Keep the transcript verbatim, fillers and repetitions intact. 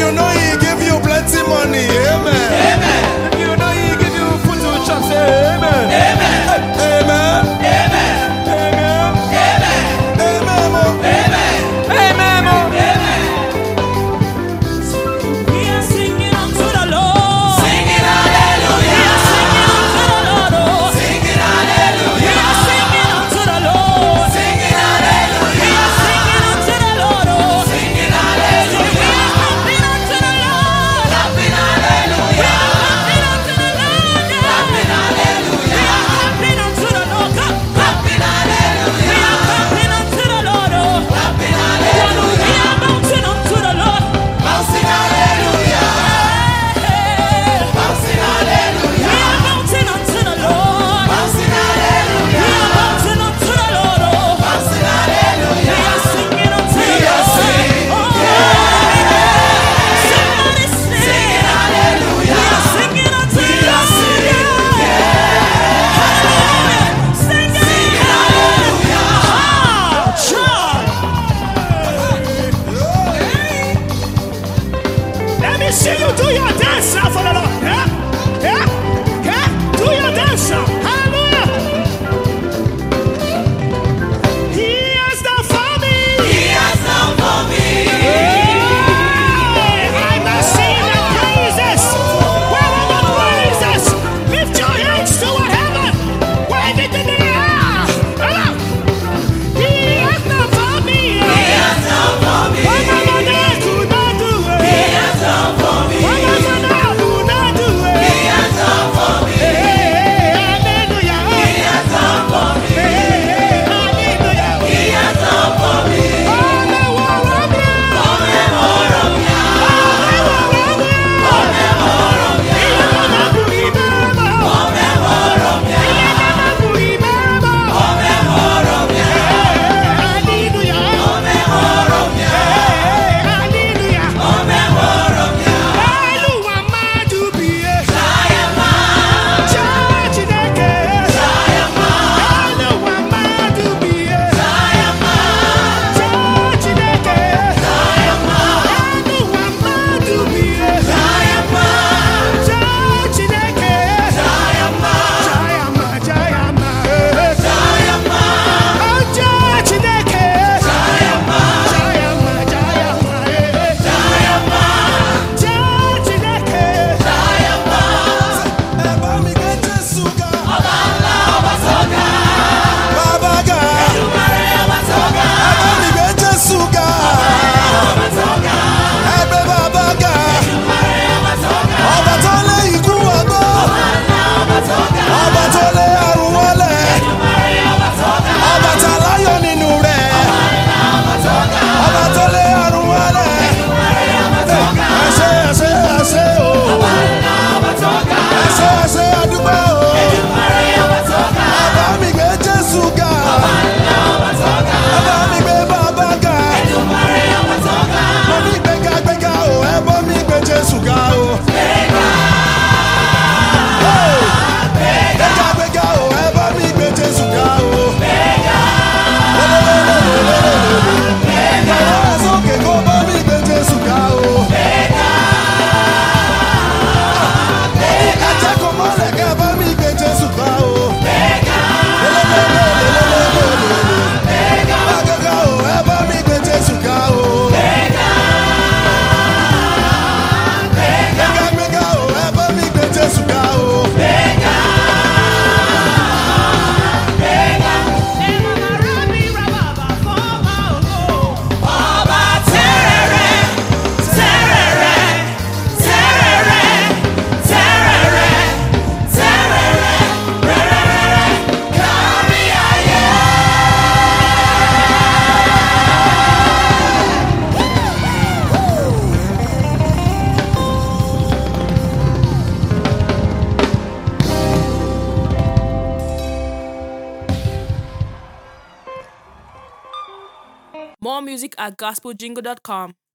you know he give you plenty money, amen. Amen. If you know he give you food to chop, say amen. Amen. Amen. Amen. Amen. Amen. Amen. Amen. Amen. Amen. We are singing unto the Lord. Singing hallelujah. We are singing unto the Lord. Oh. Singing hallelujah. We are singing unto the Lord. Singing hallelujah. We are singing unto the Lord. Oh. Singing hallelujah. We are clapping unto the Lord. Clapping hallelujah. We are clapping unto the Lord. Clapping hallelujah. We are clapping unto the Lord. Clap, clap. Clapping hallelujah. We are clapping unto the Lord. Oh. Clapping We hallelujah. are bouncing unto the Lord. Bouncing hallelujah. Hey. Bouncing We hallelujah. are bouncing unto the Lord. Bouncing We hallelujah. are bouncing unto the Lord. Oh. Bouncing We hallelujah. are singing unto We the are Lord. singing. Oh. Somebody sing. Singing hallelujah. We are singing unto We the are Lord. singing. Hallelujah. Sing it. Singing hallelujah. Ah, child. Let me see you do your dance now for the Lord. Yeah? Yeah? Yeah? Do your dance now. Hallelujah. He has done for me. He has done for me. Hey, I must sing the praises. Where are the praises? Lift your hands to heaven. Wave it in the air. Hello. He has done for me. He has done for me. What am I there to not do it? He has done for me. What am I there to not do it? He has done for me. Hey, hey, hallelujah. He has done for me. Hey, hey, hallelujah. He has done for me. Ọmọ wọ̀rọ̀ mi. Ome moro mia. Ọmọ wọ̀rọ̀ mi. Ome moro mia. Ìyá mama kù ìbẹ́rẹ̀. Ome moro mia. Ìyá mama kù ìbẹ́rẹ̀. Ome moro mia. Hallelujah. Ome moro mia. Hallelujah. Ome moro mia. Olúwa máa dùbìyẹ. Sayama. Church Chineke. Sayama. Olúwa máa dùbìyẹ. Sayama. Church Chineke. Sayama. Olúwa máa dùbìyẹ. Sayama. Church Chineke. Sayama. Jayama, Jayama. Sayama. Oh, Church Chineke. Sayama. Jayama, Jayama. Sayama. Church Chineke. Sayama. Ẹ bá mi gbé Jésù ga. Ọba ńlá, ọba tó ga. Bàbá ga. Èdùmàrè, ọba tó ga. Ẹ bá mi gbé Jésù ga. Ọba tó ga. Ẹ gbé bàbá ga. Èdùmàrè, ọba tó ga. Ọba tó lé ikú wọgbó. Ọba ńlá, ọba tó ga. Ọba tó lé àrùn wọlé. Èdùmàrè, ọba tó ga. Ọba tá láyọ̀ nínú rẹ̀. Ọba ńlá, ọba tó ga. Ọba tó lé àrùn wọlé. Èdùmàrè, ọba tó ga. Ẹ ṣé, ẹ ṣé, ẹ ṣé o. Ọba ńlá, ọba tó ga. Ẹ ṣé, ẹ ṣé, a dúpẹ́ o. Èdùmàrè, ọba tó ga. Ẹ bá mi gbé Jésù ga. Ọba ńlá, ọba tó ga. Ẹ bá mi gbé bàbá ga. Èdùmàrè, ọba tó ga. Mo ní gbéga gbéga o, ẹ bá mi gbé Jésù ga o. Gbéga. Gbéga gbéga o, ẹ bá mi gbé Jésù ga o. Gbéga. Gbéga. Ẹ sókè kó bá mi gbé Jésù ga o. Gbéga. Ẹ jẹ́ kó mọ́lẹ̀ kẹ́ bá mi gbé Jésù ga o. Gbéga. Gbéga. Gbéga o, ẹ bá mi gbé Jésù ga o. Gbéga. Gbéga gbéga o, ẹ bá mi gbé Jésù ga o. Gbéga. Ọba tẹ́rẹ̀rẹ̀, tẹ́rẹ̀rẹ̀, tẹ́rẹ̀rẹ̀, tẹ́rẹ̀rẹ̀, tẹ́rẹ̀rẹ̀, rẹ̀rẹ̀rẹ̀, kárí ayé. More music at gospel jingle dot com.